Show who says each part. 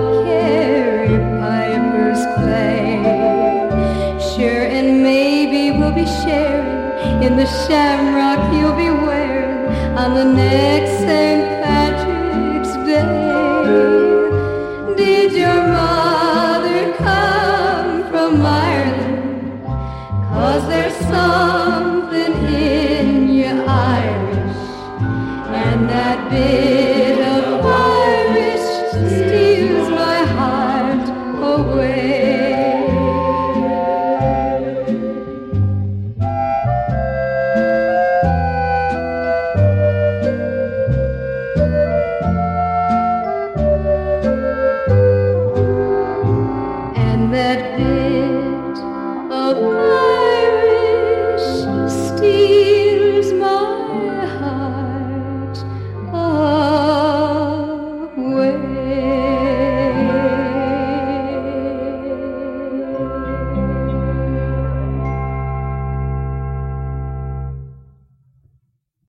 Speaker 1: carry pipers play. Sure, and maybe we'll be sharing in the shamrock you'll be wearing on the next St. Patrick's Day. Did your mother come from Ireland? 'Cause there's something in you Irish, and that bit of Irish steals my heart away.